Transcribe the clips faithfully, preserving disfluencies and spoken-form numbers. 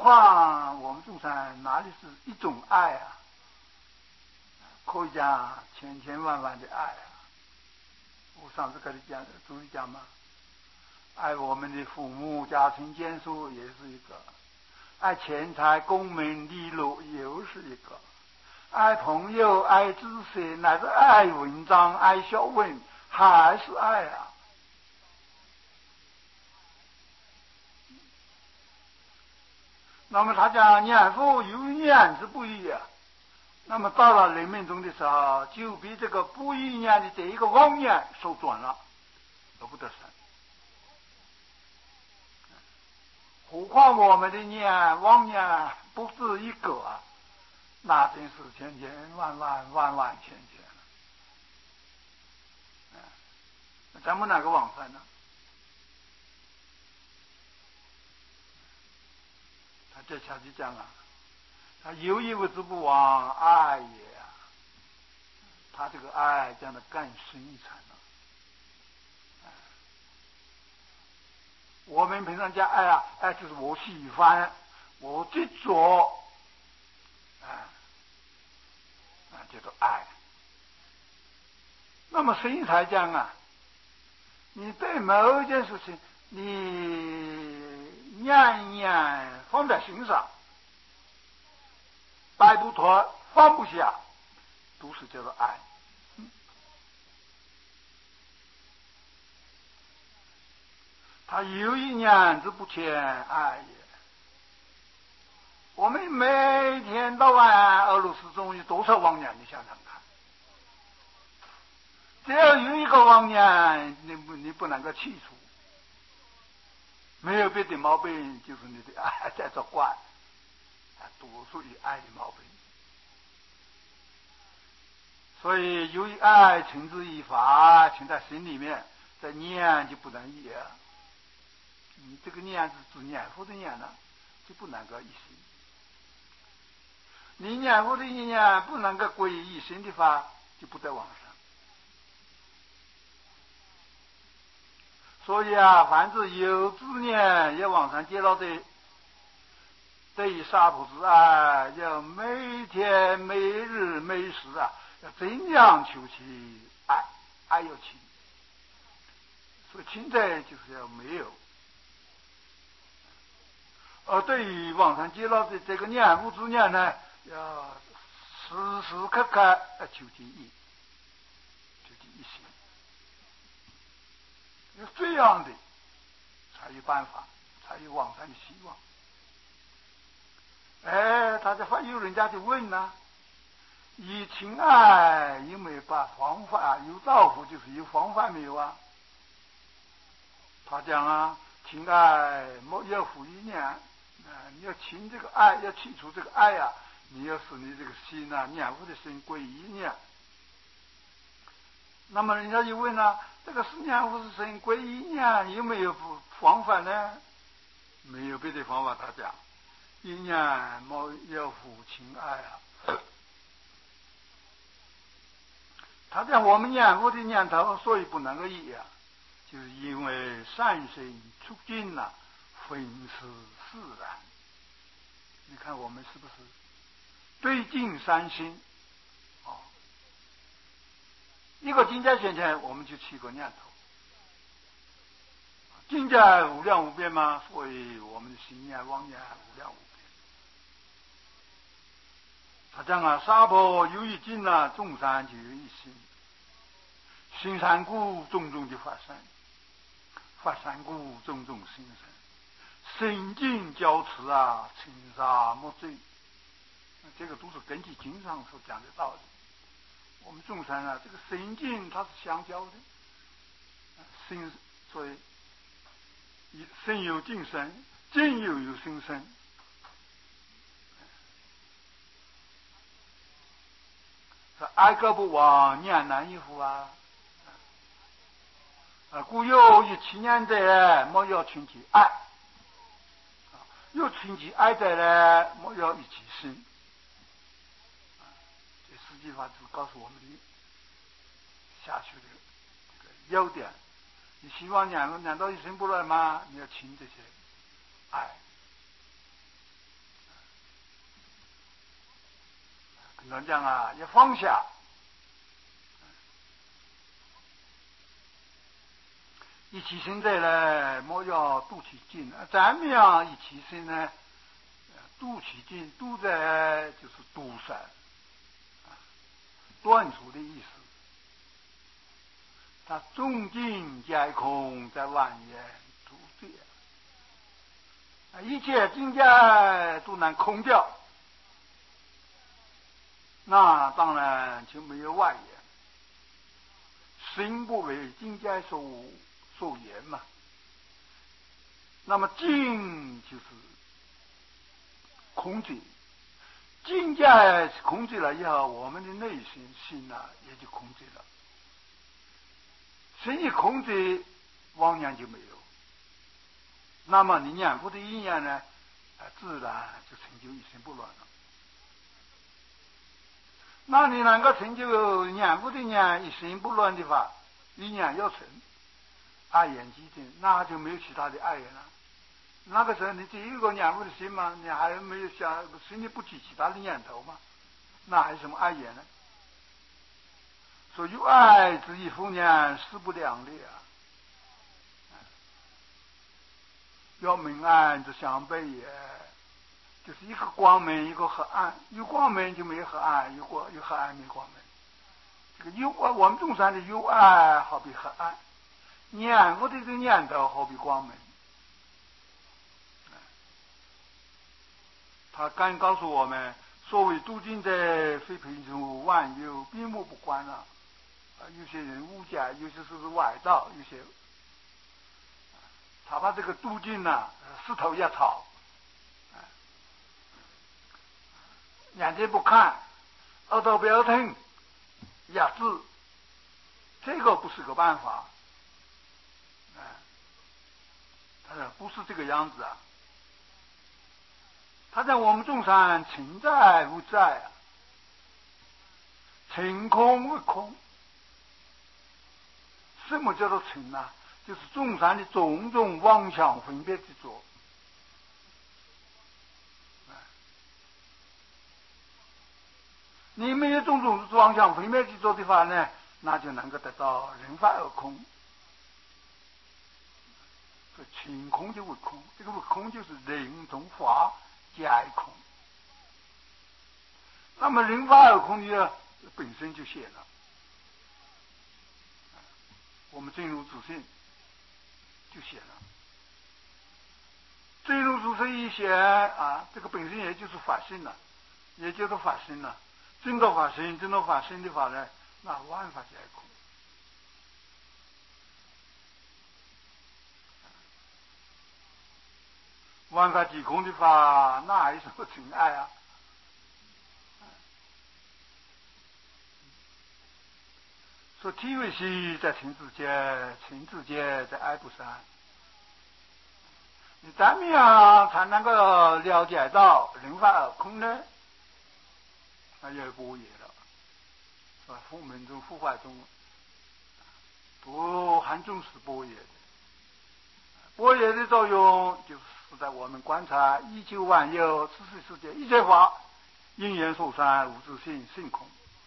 况我们众生哪里是一种爱啊？可以讲千千万万的爱啊！我上次跟你讲，注意讲嘛，爱我们的父母、家庭眷属也是一个，爱钱财、功名利禄又是一个，爱朋友、爱知识，乃至爱文章、爱学问，还是爱啊！那么他讲念佛有念是不一样，那么到了人命中的时候，就被这个不一念的这一个妄念受转了，得不得生。何况我们的念妄念不止一个啊，那真是千千万万万万千千了。嗯，咱们哪个往生呢？他这下去讲啊，他有一物之不往，爱也啊。他这个爱讲的更深一层了。我们平常讲爱啊，爱就是我喜欢，我执着，啊啊，叫做爱。那么深才讲啊，你对某一件事情，你念念放在心上，摆不脱，放不下，都是叫做爱。他有一念之不欠，爱也。我们每天到晚俄罗斯中有多少妄念？你想想看，只要有一个妄念，你不你不能够去除，没有别的毛病，就是你的爱在作怪，多属于爱的毛病。所以由于爱存之以法，存在心里面，在念就不能一样。你这个念是指念佛的念呢，就不能够一心。你念佛的念不能够归于一心的话，就不得往生。所以啊，凡是有志念要往生极乐的，对于杀父之爱，要每天每日每时啊，要尽量求其爱，爱有情。所以情在就是要没有。而对于往生极乐的这个念佛之念呢，要时时刻刻要求其一，求其一心。要这样的才有办法，才有往生的希望。哎，大家发有人家就问呢、啊，以情爱有没有把方法？有道法就是有方法没有啊？他讲啊，情爱莫要负一念啊，你要情这个爱，要去除这个爱啊，你要使你这个心啊，念佛的心归一念。那么人家就问了、啊，这个是念佛的心归一念，有没有方法呢？没有别的方法，他讲，一念莫要负情爱啊。他讲我们念佛的念头，所以不能够一样，就是因为善心促进了、啊，分是自然。你看我们是不是对境三心？哦，一个境界现前，我们就起个念头。境界无量无边嘛，所以我们的心念妄念无量无边。他讲啊，沙婆有一境啊，众生就有一心。心善故，种种的发生；发善故，种种心生。心境交持啊，尘沙莫坠。这个都是根据经上所讲的道理。我们众生啊，这个心境它是相交的，心所以心有境生，境又有心生。说爱歌不忘，念难一乎啊！啊，故有一七年者，莫要群其爱；有群其爱者呢，莫要一起心。这实际上是告诉我们的下去的这个优点。你希望念念到一心不乱吗？你要勤这些爱。 平常讲啊，要放下。一起身在呢，莫要度其尽。咱们呀，一起身呢，度其尽，度在就是独善，断除的意思。他众尽皆空，在万言独对。一切境界都能空掉，那当然就没有外言。心不为境界所所言嘛。那么静就是控制，境界控制了以后，我们的内心心啊也就控制了。心一控制，妄念就没有。那么你念佛的意念呢，自然就成就一心不乱了。那你能够成就念佛的念一心不乱的话，意念要成，爱眼即定，那就没有其他的爱言了。那个时候你第一个念佛的心嘛，你还没有想心里不起其他的念头嘛，那还有什么爱言呢？所以有爱之意复念，势不两立啊。要明暗之相悖也，就是一个光明，一个黑暗。有光明就没有黑暗，有光有黑暗没光明。这个有我们中山的有爱好比黑暗，念佛的这个念头好比光明。他刚告诉我们，所谓度尽者，非贫穷万有，闭目不观了。有些人误解，有些是外道，有些他把这个度尽呢，石头也炒，眼睛不看，耳朵不要听，压制，这个不是个办法。他说不是这个样子啊。他在我们中山情在无在啊，情空为空。什么叫做情呢？就是中山的种种妄想分别执着。你没有种种妄想分别执着的话呢，那就能够得到人法而空。所以情空就为空，这个为空就是人同法皆空。那么人法而空呢，本身就显了。我们进入自信就显了。进入自信一显啊，这个本身也就是法性了，也就是法性了。真到法性，真到法性的话呢，那万法皆空。万法皆空的话，那还有什么情爱啊？说体为息在情之间，情之间在爱不散。你怎么样才能够了解到人法而空呢？那也般若了，是吧？佛门中、佛法中，不含重视般若的。般若的作用就是在我们观察一切万有、此世世界一切法，因缘所生，无自性，性空。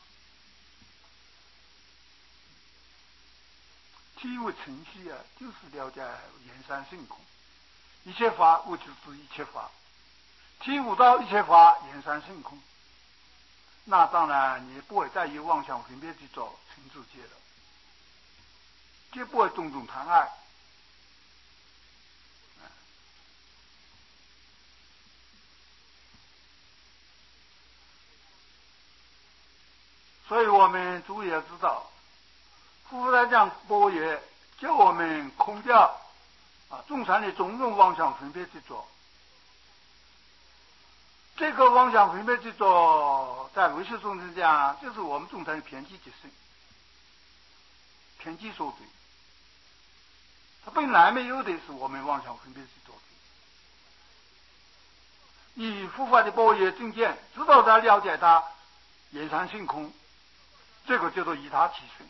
体为程序啊，就是了解言山性空。一切法无就是一切法，体悟到一切法言山性空，那当然你不会再有妄想分别去找情自界了，就不会种种贪爱。所以我们诸位要知道，佛在讲般若，叫我们空掉啊众生的种种妄想分别执着。这个妄想分别执着，在唯识中是讲，就是我们众生的偏激之性，偏激所对。它本来没有的是我们妄想分别执着的。以佛法的般若正见，知道它、了解它，言山性空，这个叫做以他起性。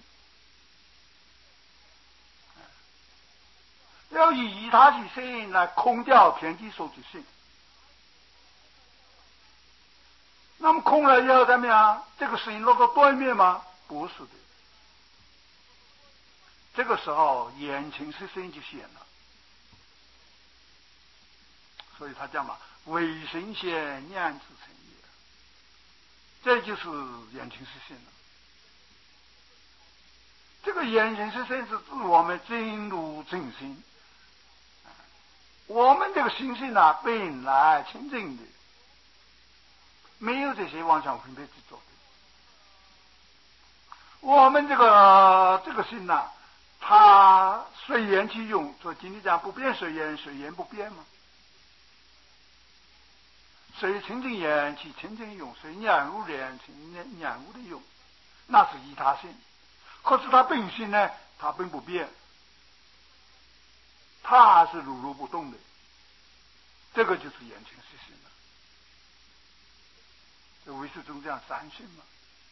要以以他起性来空掉偏激所之性。 那么空了以后怎么样？这个心落到对面吗？不是的。这个时候眼前是心就显了，所以他讲嘛，唯心显，念之成也。这就是眼前是心了。这个眼前是心是指我们进入正心。我们这个心性啊，本来清净的，没有这些妄想分别执着的。我们这个这个心呐、啊，它随缘去用，所以经里讲不变随缘，随缘不变嘛。随清净缘去清净用，随染污缘去染染污的用，那是依他性。可是它本性呢，它并不变，它是如如不动的。这个就是眼前是心了。这唯识中讲三性嘛。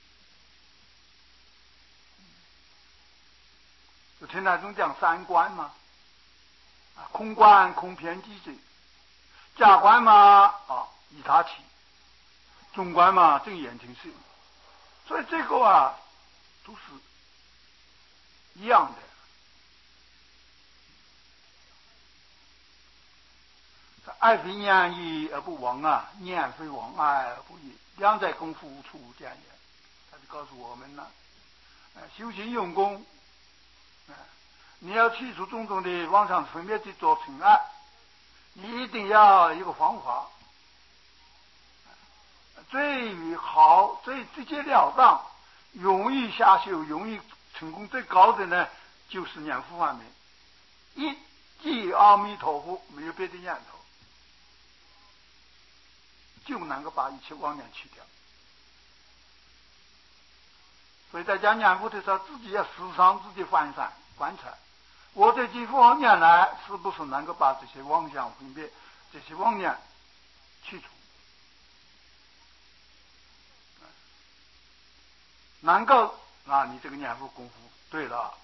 就天台中讲三观嘛，啊，空观空偏激者，假观嘛啊依他起，中观嘛正眼前性，所以这个啊都是一样的。爱非念意而不亡啊，念非亡爱而不异，两在功夫无处无间也。他就告诉我们了，修行用功，你要去除种种的妄想分别执着尘埃，你一定要有一个方法，最好最直截了当，容易下修，容易成功最高的呢，就是念佛法门，一记阿弥陀佛，没有别的念头，就能够把一切妄念去掉。所以在讲念佛的时候，自己要时常自己反省观察，我这几佛念来是不是能够把这些妄想分别、这些妄念去除，能够啊，你这个念佛功夫对了，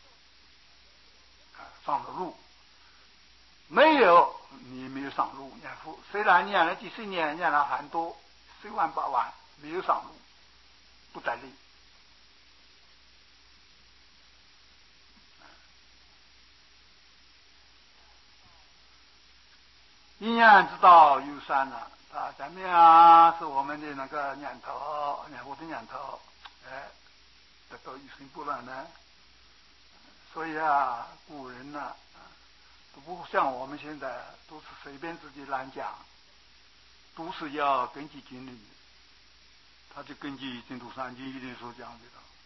上了路。没有，你没有上路。念佛虽然念了几十年，念了很多十万八万，没有上路，不在理。一念之道有三了，啊，咱们啊是我们的那个念头，念佛的念头，哎，得到一心不乱呢。所以啊，古人呢、啊，都不像我们现在都是随便自己乱讲，都是要根据经理，他就根据净土三经一定所讲的。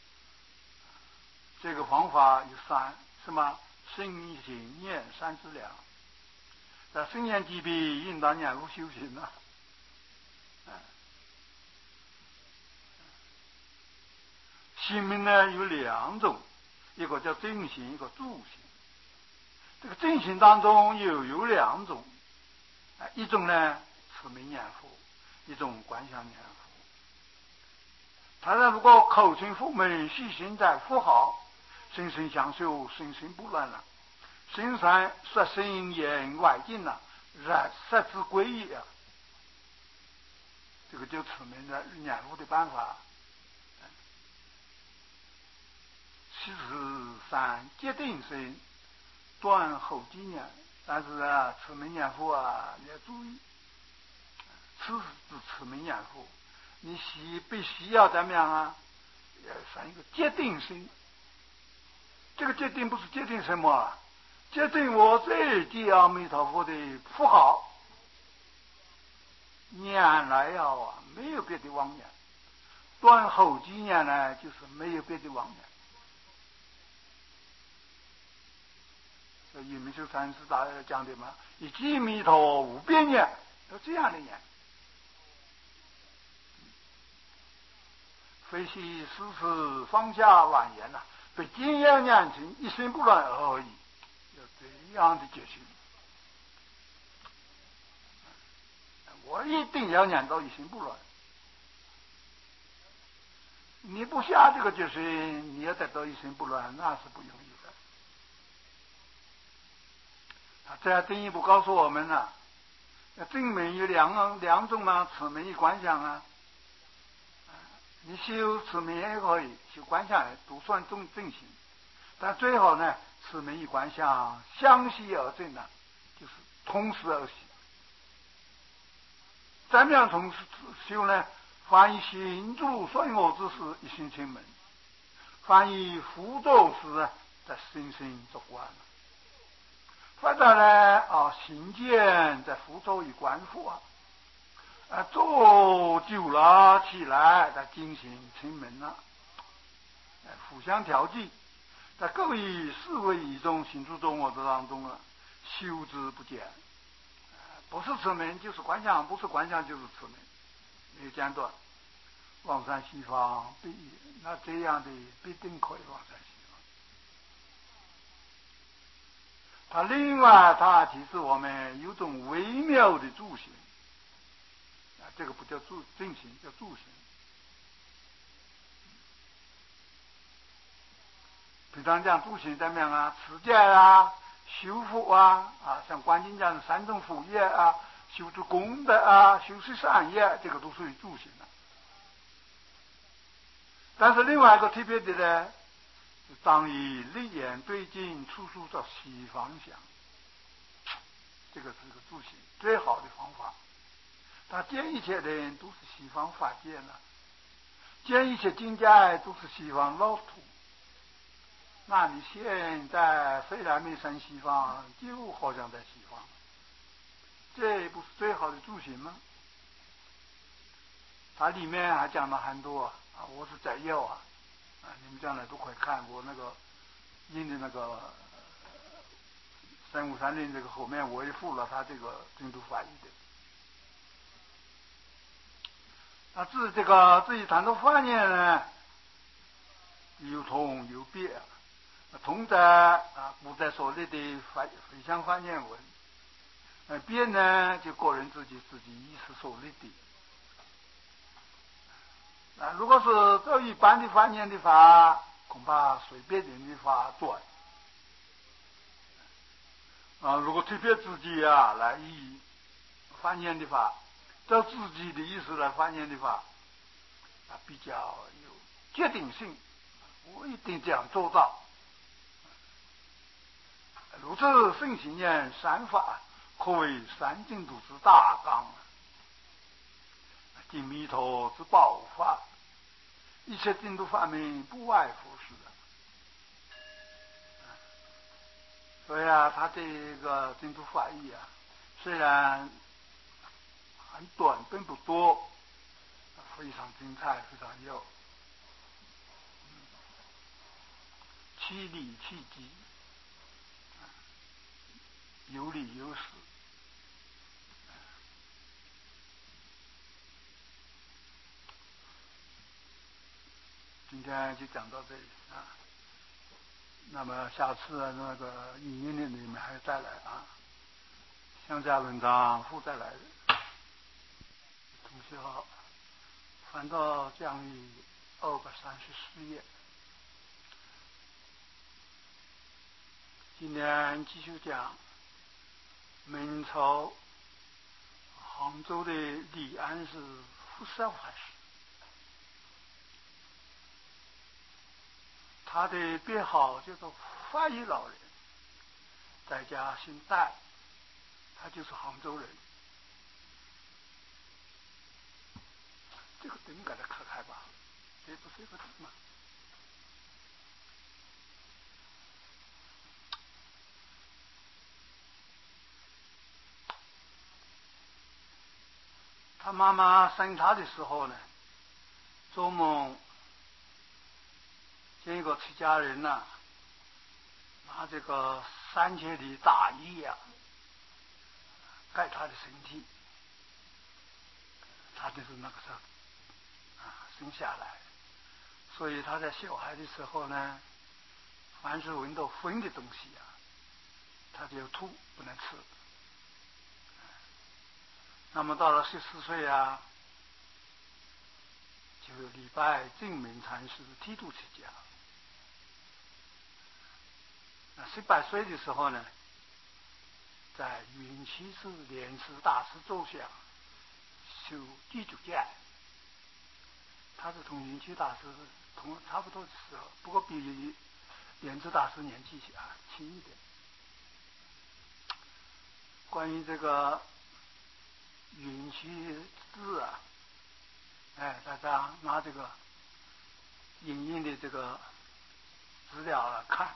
这个方法有三，什么？心行念三资粮。在生念即必应当念佛修行啊。心命呢有两种，一个叫正行，一个助行。这个正行当中又有两种，一种呢持名念佛，一种观想念佛。他说如果口称佛门，细心在佛号，心生相修，心心不乱了，心善说心言外境了，然实质归一啊。这个就持名的念佛的办法。其实三决定心，断后几年，但是啊，持名念佛啊，你要注意，此是指持名念佛，你需必须要怎么样啊？要生一个决定心。这个决定不是决定什么啊？决定我这记阿弥陀佛的符号，念来呀啊，没有别的妄念。断后几年呢，就是没有别的妄念。所以明修禅师大讲的嘛，一记弥陀无边念，要这样的念。非系时时放下妄言呐、啊，被经验念成一心不乱而已，有这样的决心。我一定要念到一心不乱。你不下这个决心，你要得到一心不乱，那是不容易的。他这样进一步告诉我们呢、啊，正门有两两种嘛，持名与观想啊。 你修持名也可以，修观想都算正正行，但最好呢，持名与观想相系而正呢，就是同时而行。怎么样同时修呢？凡以行住顺我之事，一心清门；凡以辅助事，在心心作观。或者呢，啊，行见在辅助与观复啊，啊，坐久了起来在进行清门了，啊，互相调剂，在各位四位一中行住中我的当中啊，修之不减。不是持名就是观想，不是观想就是持名，没有间断。往山西方必那这样的必定可以往山西方。他另外他提示我们有种微妙的助行，啊，这个不叫助正行，叫助行。平常讲助行怎么样啊？持戒啊，修复啊，啊，像观经讲的三种福业啊，修持功德啊，修持善业，这个都属于助行的。但是另外一个特别的呢，当以立眼对镜，处处照西方向，这个是个助行最好的方法。他见一切人都是西方法界呢，见一切境界都是西方老土。那你现在虽然没生西方，就好像在西方，这不是最好的助行吗？它里面还讲了很多啊，我是摘要啊，啊，你们将来都可以看我那个印的那个三五三零这个后面我也附了他这个净土法义的。那至于这个至于谈到观念呢，有同有别。同在啊，古在所立的回向观念文，呃，别呢就个人自己自己意识所立的。啊，如果是照一般的观念的话，恐怕随便人的法转。啊，如果特别自己啊来以观念的话，照自己的意思来观念的话，啊，比较有决定性，我一定这样做到。如此圣行言三法，可谓三净土之大纲，净弥陀之宝法，一切净土法门不外乎是的。所以啊，他这个净土法义啊，虽然很短，并不多，非常精彩，非常有其理其机，有理有实。今天就讲到这里啊，那么下次那个语音的你们还再来啊，向下文章附再来。同学好，翻到讲义二百三十四页，今天继续讲明朝杭州的李安是福寿法师，他的别号叫做法义老人，在家姓戴，他就是杭州人。这个灯给他开开吧，这不是一个灯吗？他妈妈生他的时候呢，做梦见一个出家人呐、啊，拿这个三千里大衣呀、啊，盖他的身体，他就是那个时候啊生下来，所以他在小孩的时候呢，凡是闻到荤的东西啊，他就吐，不能吃。那么到了十四岁啊，就礼拜净明禅师剃度出家。那十八岁的时候呢，在云栖寺莲师大师座下修地主戒， 他是同云栖大师同差不多的时候，不过比莲池大师年纪啊轻一点。关于这个云栖寺啊，哎，大家拿这个影印的这个资料啊看。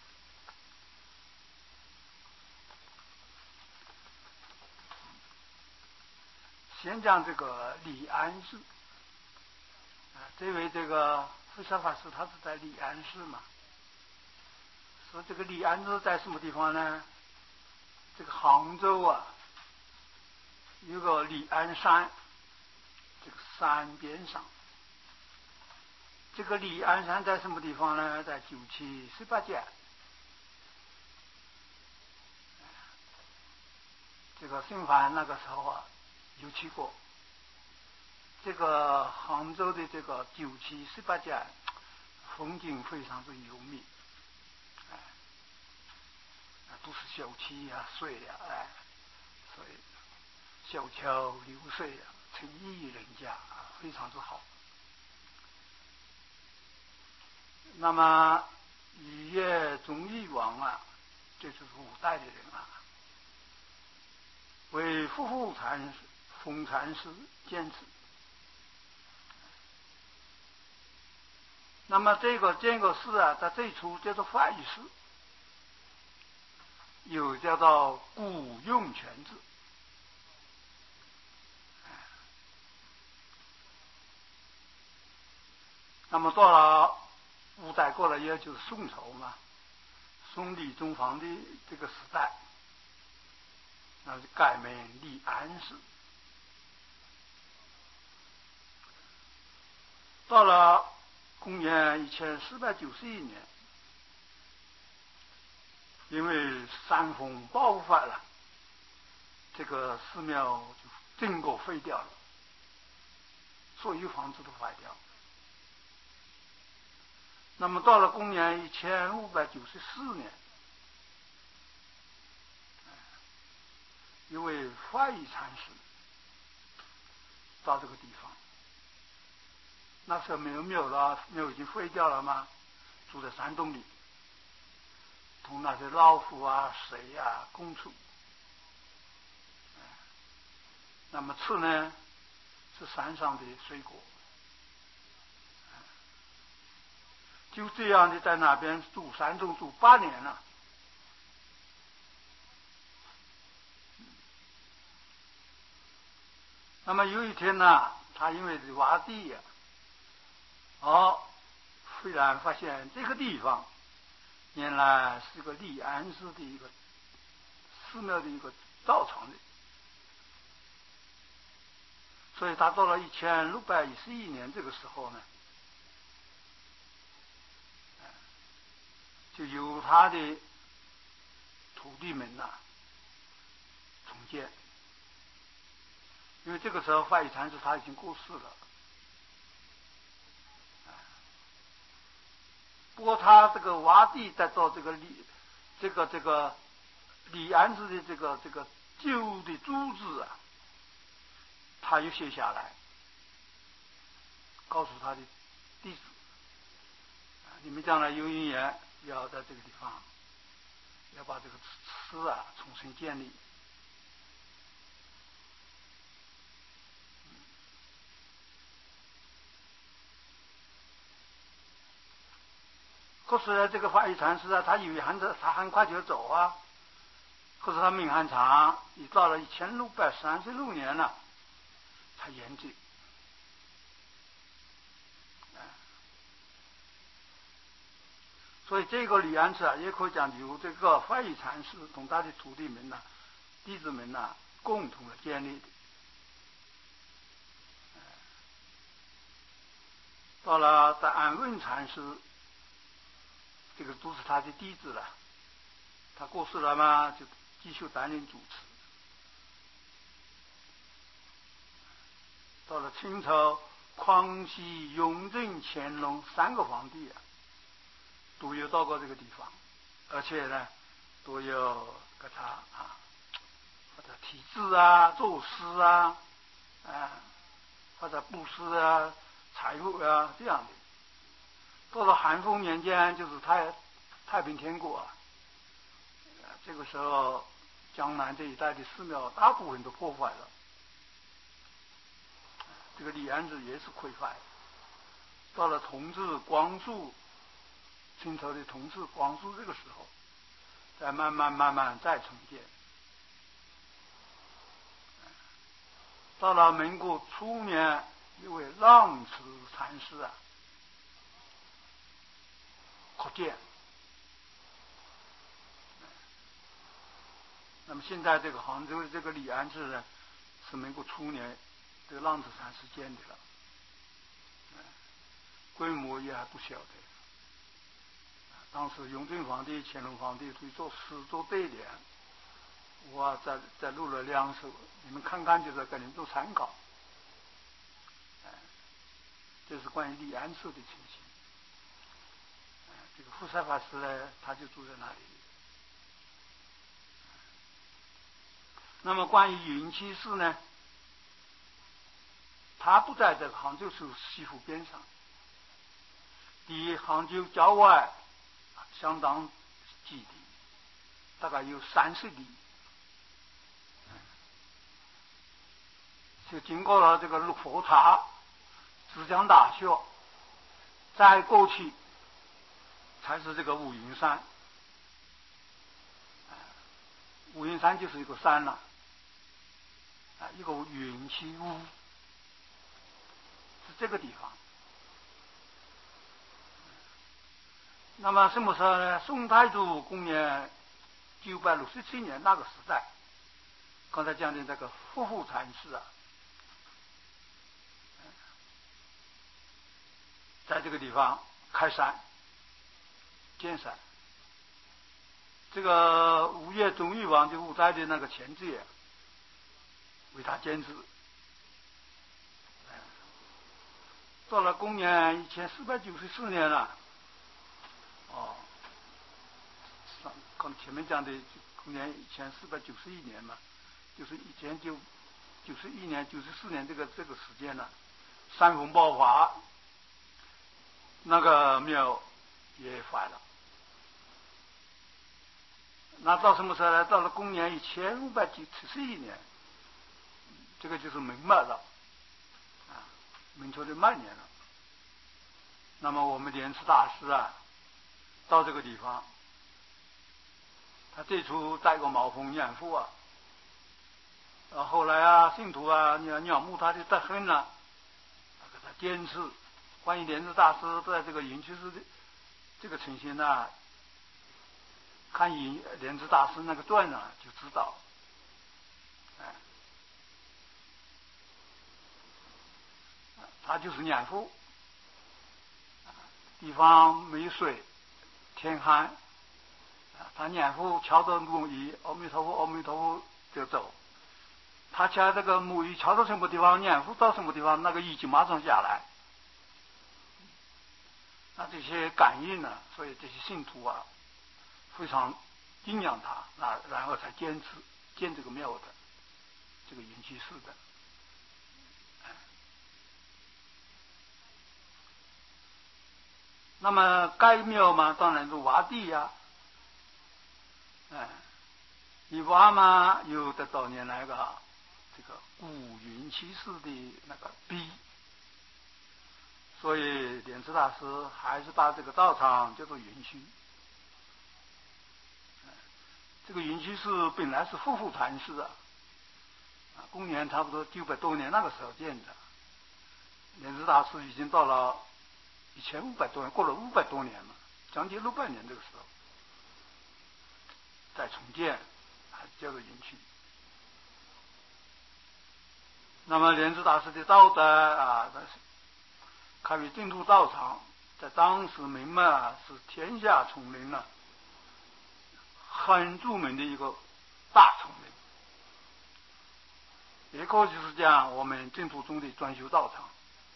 先讲这个李安寺，啊，这位这个慧山法师他是在李安寺嘛，说这个李安寺在什么地方呢？这个杭州啊，有个李安山，这个山边上。这个李安山在什么地方呢？在九七十八街。这个孙凡那个时候啊，有去过。这个杭州的这个九七十八街，风景非常的优美，哎，都是小溪啊、水啊，哎，所以小桥流水啊，情意人家啊，非常之好。那么一叶忠义王啊，这就是五代的人啊，为富富禅师、封禅师监制。那么这个建个寺啊，在最初叫做法义寺，有叫做古用泉寺。那么到了五代过了，也就是宋朝嘛，宋理宗坊的这个时代，那就改名李安寺。到了公元一千四百九十一年，因为山洪爆发了，这个寺庙就整个废掉了，所有房子都坏掉了。那么到了公元一千五百九十四年，因为法义禅师到这个地方，那时候没有庙了，庙已经废掉了嘛，住在山洞里，同那些老虎啊、蛇啊共处。那么吃呢是山上的水果，就这样的在那边住山中住八年了。那么有一天呢，他因为挖地呀、啊，哦，忽然发现这个地方原来是个李安寺的一个寺庙的一个道场的，所以他到了一千六百一十一年这个时候呢，就由他的徒弟们呐、啊、重建。因为这个时候法义禅师他已经过世了，不过他这个挖地在造这个李这个这个李安寺的这个这个旧的珠子啊，他又写下来，告诉他的弟子，你们将来有因缘要在这个地方要把这个寺啊重新建立。可是呢，这个法义禅师啊，他以为很他很快就要走啊，可是他命很长，已到了一千六百三十六年了，才圆寂。所以这个李安寺啊，也可以讲由这个法义禅师同他的徒弟们呐、啊、弟子们呐、啊、共同的建立的。到了在安润禅师，这个都是他的弟子了，他过世了嘛，就继续担任主持。到了清朝，康熙、雍正、乾隆三个皇帝啊，都有到过这个地方，而且呢，都有给他啊，或者题字啊、作诗啊，啊，或者布施啊、 财富啊这样的。到了咸丰年间，就是太太平天国啊，这个时候江南这一带的寺庙大部分都破坏了，这个李安寺也是溃败。到了同治、光绪，清朝的同治、光绪这个时候，再慢慢慢慢再重建。到了民国初年，一位浪池禅师啊扩建。那么现在这个杭州的这个李安寺呢，是民国初年这个浪池禅师建的了，规模也还不小的。当时雍正皇帝、乾隆皇帝去做诗作对联，我在在录了两首，你们看看就是给你们做参考。这是关于李安寺的情形。这个福山法师呢，他就住在那里。那么关于云栖寺呢，它不在这个杭州市西湖边上，离杭州郊外相当距离，大概有三十里。就经过了这个佛塔、枝江大学，再过去才是这个五云山。五云山就是一个山了，啊，一个云栖屋，是这个地方。那么什么时候呢？宋太祖公元九百六十七年那个时代，刚才讲的这个富富禅师啊，在这个地方开山建山。这个吴越忠义王就五代的那个前妻为他监制。到了公元一千四百九十四年了，哦，刚前面讲的公元一千四百九十一年嘛，就是一千九九十一年、九十四年这个这个时间了，山洪爆发，那个庙也坏了。那到什么时候呢？到了公元一千五百七十一年，这个就是明末了，啊，明朝的末年了。那么我们莲池大师啊，到这个地方，他最初带个毛峰念佛啊，啊，后来啊，信徒啊，仰仰慕他的德行了，给他坚持。关于莲池大师在这个云栖寺的这个情形呢，看云莲池大师那个传呢，就知道。哎，他就是念佛，地方没水，天寒，他念佛敲着木鱼，阿弥陀佛，阿弥陀佛就走。他敲这个木鱼敲到什么地方，念佛到什么地方，那个雨就马上下来。那这些感应呢，所以这些信徒啊，非常敬仰他，那然后才坚持建这个庙的，这个云栖寺的。那么该庙嘛，当然是挖地呀、啊，哎，你挖嘛，有得到你那个这个古云栖寺的那个碑，所以莲池大师还是把这个道场叫做云栖。这个云栖寺本来是富富禅师啊，啊，公元差不多九百多年那个时候建的。莲池大师已经到了一千五百多年，过了五百多年了，将近六百年这个时候，再重建，还叫做云栖。那么莲池大师的道德啊，开为净土道场，在当时明末啊是天下丛林啊，很著名的一个大丛林，也可以是讲我们净土中的专修道场。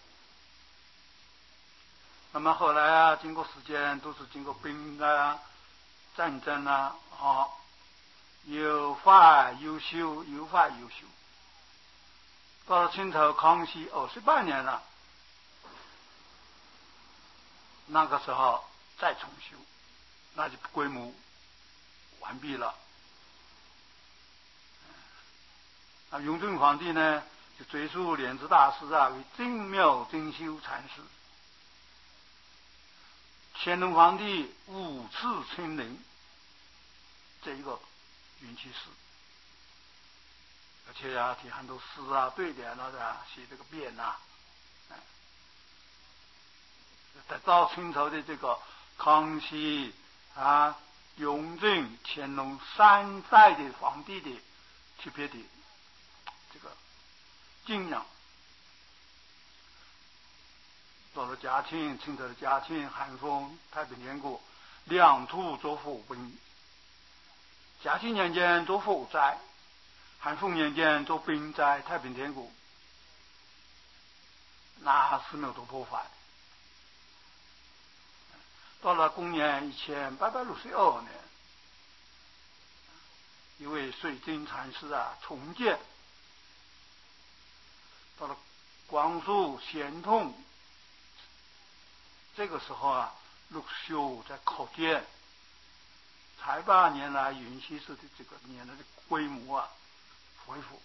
那么后来啊，经过时间都是经过兵啊、战争啊，啊，有坏有修，有坏有修。到了清朝康熙二十八年了， 那个时候再重修，那就规模完毕了。啊，雍正皇帝呢就追溯莲池大师啊为正妙正修禅师，乾隆皇帝五次亲临这一个云栖寺，而且啊提很多诗啊对联啊的写这个卞呐，在到清朝的这个康熙啊、雍正、乾隆三代的皇帝的特别的这个敬仰。到了嘉庆，清朝的嘉庆、咸丰、太平天国两处做佛兵。嘉庆年间做佛斋，咸丰年间做兵斋，太平天国那是没有突破法的。到了公元一千八百六十二年，一位水晶禅师啊重建，到了光绪、咸通，这个时候啊陆续在扩建，才把原来云栖寺的这个原来的规模啊恢复。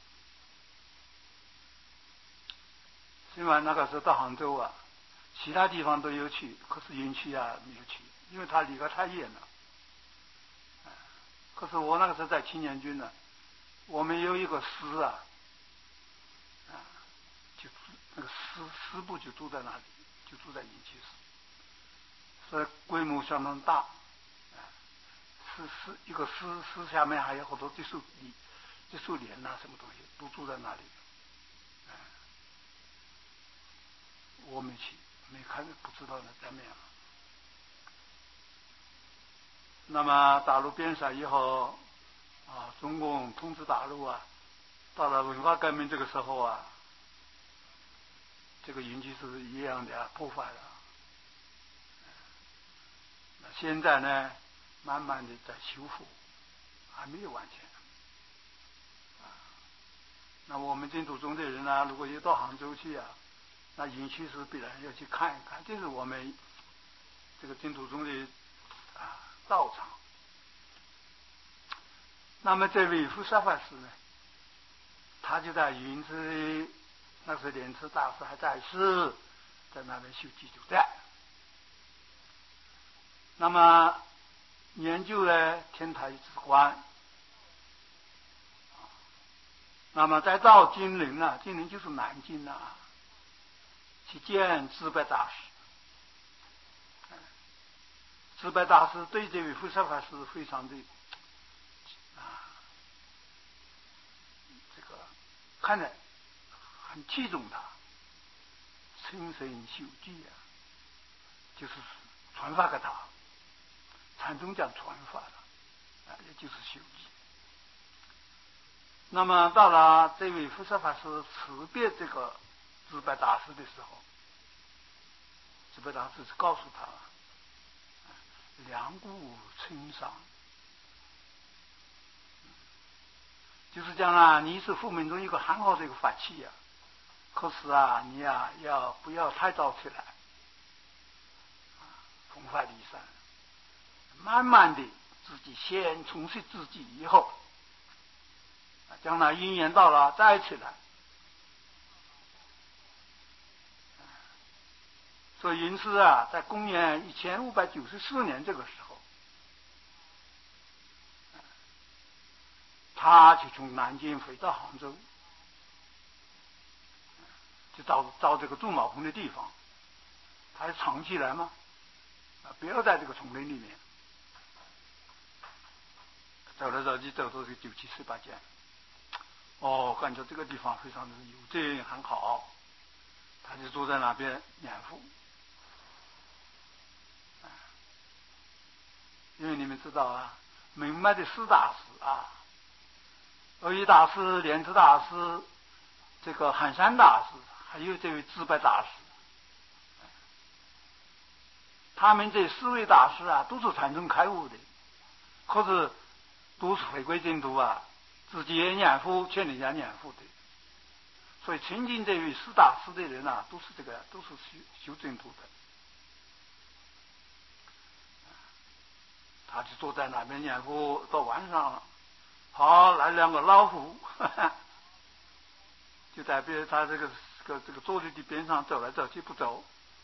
虽然那个时候到杭州啊，其他地方都有去，可是云栖啊没有去，因为它离得太远了。可是我那个时候在青年军呢，我们有一个师啊，啊，就那个师师部就住在那里，就住在云栖寺，所以规模相当大。啊，师师一个师师下面还有好多技术理、技术连呐，什么东西都住在那里。啊，我没去，没看，不知道那怎么样。那么大陆边塞以后啊，中共统治大陆啊，到了文化革命这个时候啊，这个云栖是一样的破坏了。那现在呢，慢慢的在修复，还没有完全。啊，那我们净土宗的人呢、啊，如果一到杭州去啊，那云栖是必然要去看一看，这是我们这个净土宗的啊道场。那么这位护萨法师呢，他就在云栖，那时莲池大师还在世，在那边修基督教。那么研究呢天台之观，那么再到金陵啊，金陵就是南京啊，去见智白大师。智白大师对这位护萨法师非常的啊，这个看着很器重他，亲身修记啊，就是传法给他。禅宗讲传法了，啊，也就是修记。那么到了这位护萨法师辞别这个智白大师的时候，智白大师是告诉他，良故称赏，就是讲啊，你是佛门中一个很好的一个法器呀、啊，可是啊，你呀、啊、要不要太早起来，弘法利善，慢慢的自己先充实自己，以后将来因缘到了再起来。所以云师啊，在公元一千五百九十四年这个时候，他就从南京回到杭州，就找找这个驻马棚的地方，他藏起来嘛，啊，不要在这个丛林里面。走来走去，走到这九七十八间，哦，感觉这个地方非常的幽静，很好，他就坐在那边念佛。因为你们知道啊，明白的四大师啊，阿育大师、莲池大师、这个寒山大师，还有这位智白大师，他们这四位大师啊，都是禅宗开悟的，可是都是回归净土啊，自己也念佛，劝人家念佛的。所以亲近这位四大师的人啊，都是这个，都是修修净土的。 他就坐在那边念佛，到晚上了，好来两个老虎，呵呵就在边他这个这个这个坐立的边上走来走去不走。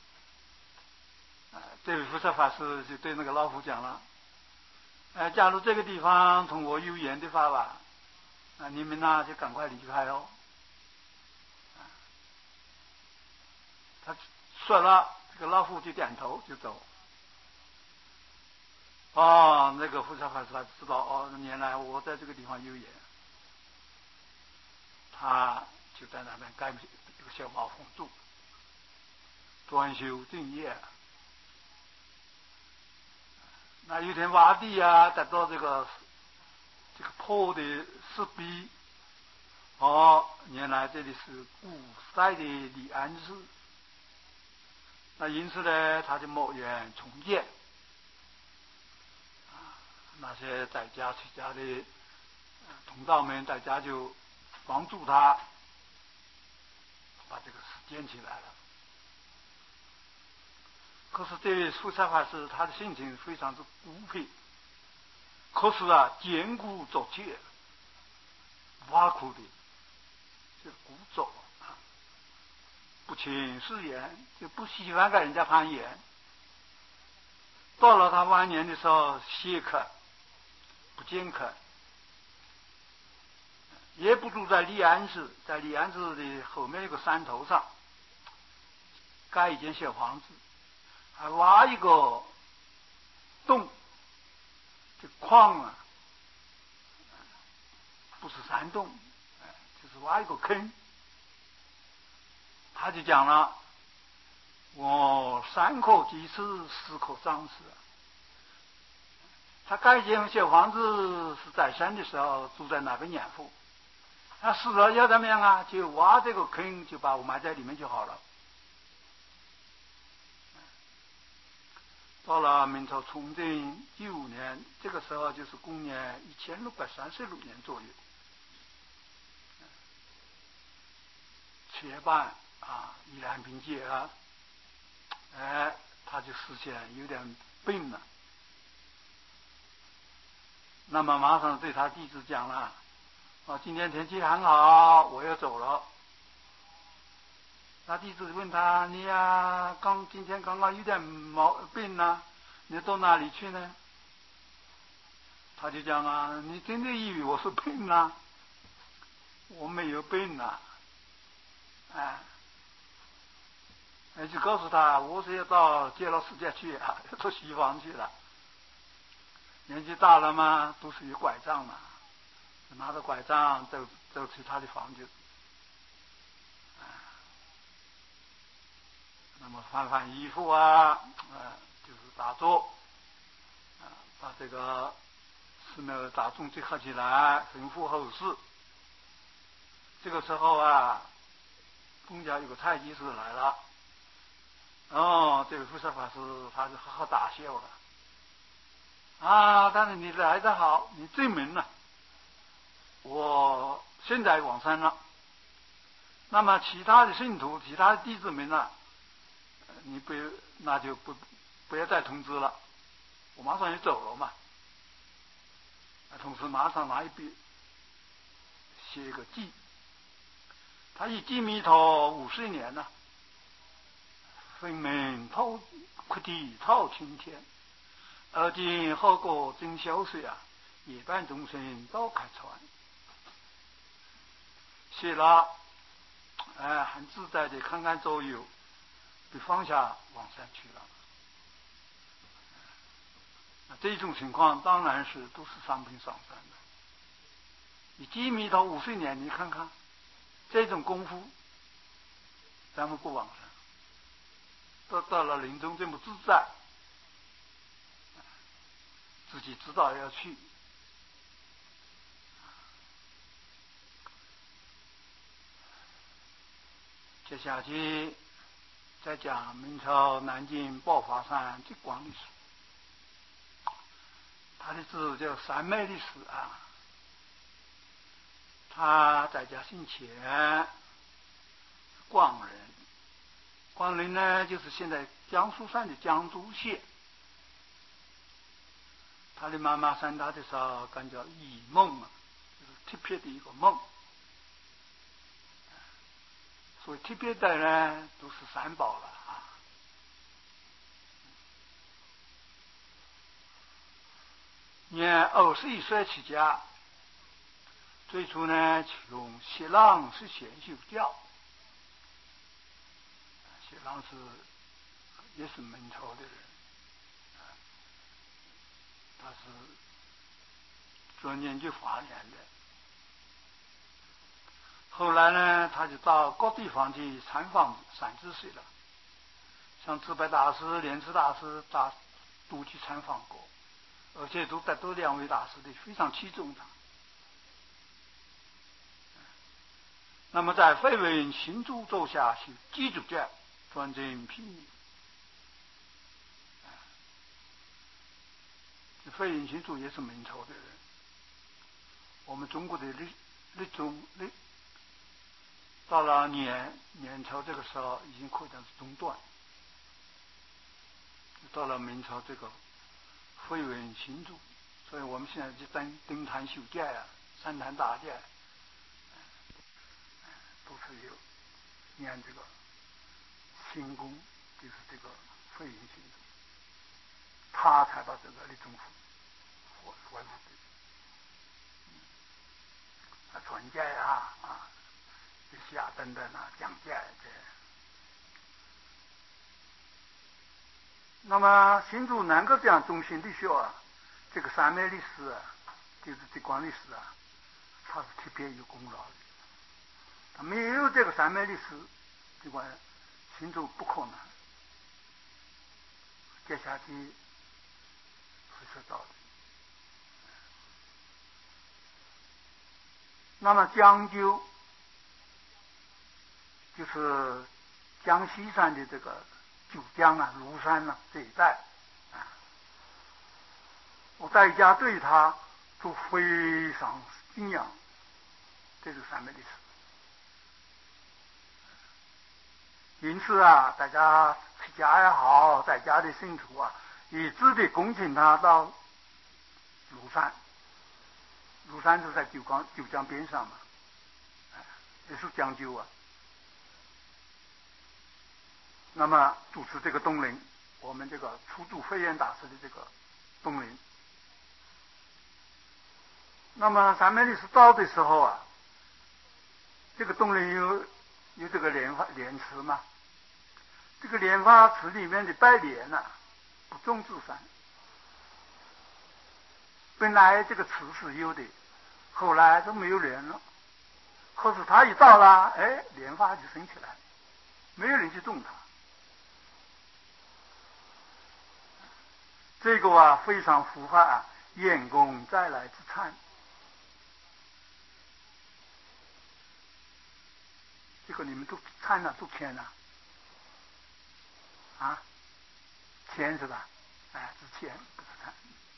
这位菩萨法师就对那个老虎讲了：“哎，假如这个地方同我有缘的话吧，啊，你们呢就赶快离开哦。”他说了，这个老虎就点头就走。哦，那个菩萨法师他知道，哦，原来我在这个地方有缘，他就在那边盖一个小茅棚住，专修正业。那有天挖地啊，得到这个这个破的石壁，哦，原来这里是古代的李安寺，那因此呢，他就谋愿重建。啊，那些在家出家的同道们，大家就帮助他把这个寺建起来了。可是这位菩萨法师他的性情非常之孤僻，可是啊坚固卓切，挖苦的，就鼓走啊，不轻誓言，就不喜欢跟人家攀岩。到了他晚年的时候，歇客不见客，也不住在利安寺，在利安寺的后面一个山头上盖一间小房子，还挖一个洞，这矿啊，不是山洞，就是挖一个坑。他就讲了：“我三可济世，四可长世。”他盖间小房子是在生的时候住在那边念佛，他死了要怎么样啊？就挖这个坑，就把我埋在里面就好了。到了明朝崇祯第五年，这个时候就是公元一千六百三十六年左右，七月半啊，依然并结啊，哎，他就实现有点病了。那么马上对他弟子讲了：“哦，今天天气很好，我要走了。”他弟子问他：“你呀，刚今天刚刚有点毛病呢，你到哪里去呢？”他就讲啊：“你真的以为我是病啊？我没有病啊！”哎，哎，就告诉他：“我是要到极乐世界去啊，要到西方去了。年纪大了嘛，都是有拐杖嘛，拿着拐杖走走去他的房子。”那么换换衣服啊，呃，就是打坐，啊，把这个寺庙大众集合起来，吩咐后事。这个时候啊，东家有个太极师来了，哦，这位菩萨法师他就呵呵大笑了，啊，但是你来得好，你证明了我现在往生了。那么其他的信徒、其他的弟子们呢？你不那就不不要再通知了，我马上就走了嘛。同时马上拿一笔写一个记，他一记弥陀五十年呢，分明透阔地透青天，而今后果真消息啊，夜半众生都开船。写了，哎，很自在的看看周游，就放下往上去了。这种情况当然是都是上品上山的。你积弥陀五十年，你看看这种功夫，咱们不往生，到到了临终这么自在，自己知道要去。接下去再讲明朝南京宝华山极光历史。他的字叫三昧历史啊，他在家姓钱，广人。广人呢，就是现在江苏省的江都县。 查理妈妈生他的时候，感觉异梦啊，就是特别的一个梦。所以特别的呢，都是三宝了啊。年二十一岁起家，最初呢从谢朗是先修教，谢朗是也是明朝的人，他是专研究华严的。后来呢，他就到各地方去参访善知识了，像智白大师、莲池大师，大都去参访过，而且都得到两位大师的非常器重他。那么在慧文行主座下修基础教，专精品语。慧文行主也是明朝的人，我们中国的历历中历到了年年朝这个时候，已经可以讲是中断。到了明朝这个慧文行主，所以我们现在就登登坛修戒啊，三坛大戒，都是有念这个行功，就是这个慧文行主，他才把这个立宗恢复的，啊，传戒啊啊，这些啊等等啊，讲戒这。那么行主能够这样忠心的学啊，这个三昧历史啊，就是这观历史啊，他是特别有功劳的。他没有这个三昧历史，这个行主不可能接下去会说到的。那么江州就是江西山的这个九江啊、庐山啊这一带啊，我在家对他都非常敬仰，这是三昧历史。因此啊，大家出家也好，在家的信徒啊，一致的恭请他到庐山。庐山就在九江九江边上嘛，也是江州啊。那么主持这个东陵，我们这个初住慧远大师的这个东陵。那么三昧历史到的时候啊，这个东陵有有这个莲花莲池嘛，这个莲花池里面的拜莲呐、啊，不种自山。本来这个池是有的，后来都没有莲了。可是它一到了，哎，莲花就生起来，没有人去种它。这个啊，非常符合啊燕公再来之参。这个你们都参了，都签了啊？签是吧？哎，是签，不是参。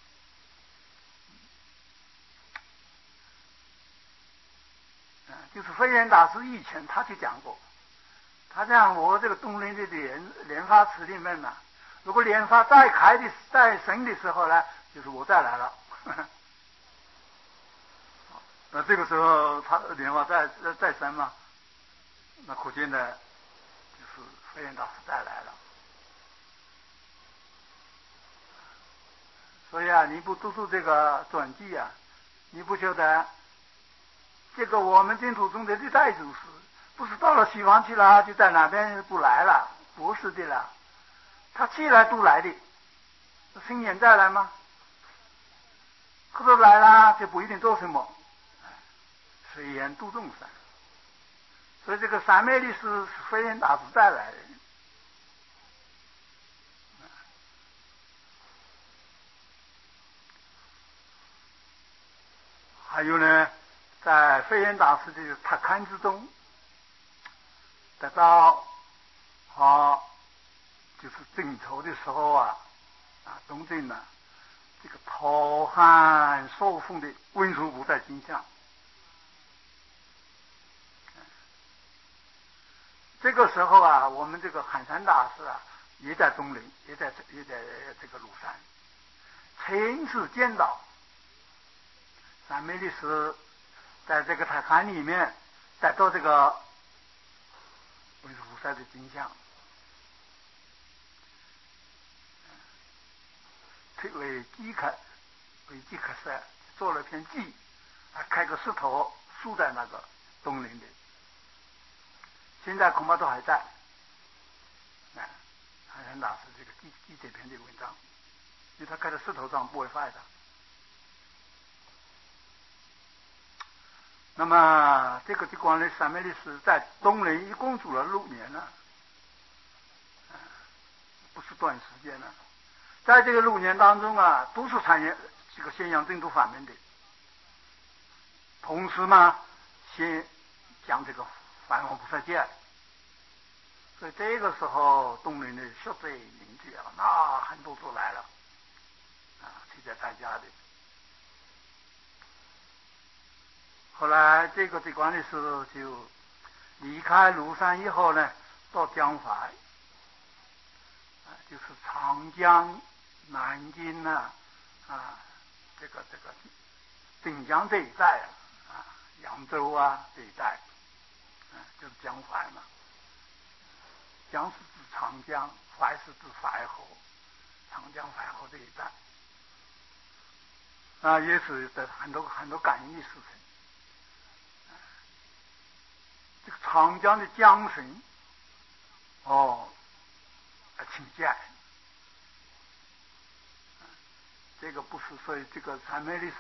啊，就是慧远大师以前他就讲过，他讲我这个东陵的莲莲花池里面呢、啊，如果莲花再开的再生的时候呢，就是我再来了。那这个时候他莲花再再生嘛，那可见的就是慧远大师再来了。所以啊，你不读读这个传记啊，你不晓得这个我们净土宗的历代祖师，不是到了西方去了就在那边不来了，不是的了，他既来都来的，生前再来吗？可是来了就不一定做什么，随缘度众生。所以这个三昧历史是慧远大师带来的。还有呢，在慧远大师的他刊之中，得到啊，就是正朝的时候啊，啊，东晋呢，这个讨汉受封的文殊菩萨金像。这个时候啊，我们这个寒山大师啊，也在东陵，也在也在这个庐山。 亲自见到三昧律师在这个太坎里面带到这个文殊菩萨的金像，推为基刻，为基刻色，做了片记，还开个石头竖在那个东陵里，现在恐怕都还在。啊，海山大师这个记记这篇的文章，因为他开在石头上不会坏的。那么这个地光的三昧律师在东陵一共住了六年了，啊，不是短时间了。在这个六年当中啊，都是参与这个宣扬净土法门的，同时嘛，先讲这个梵王菩萨戒，所以这个时候东陵的学者邻居啊，那很多都来了，啊，随在大家的。后来这个地光的师就离开庐山以后呢，到江淮，啊，就是长江、南京啊，啊，这个这个镇江这一带啊，啊，扬州啊这一带，啊，就是江淮嘛。江是指长江，淮是指淮河，长江淮河这一带，啊，也是的很多很多感应的事情。这个长江的江神，哦，请假，这个不是，所以这个三昧律师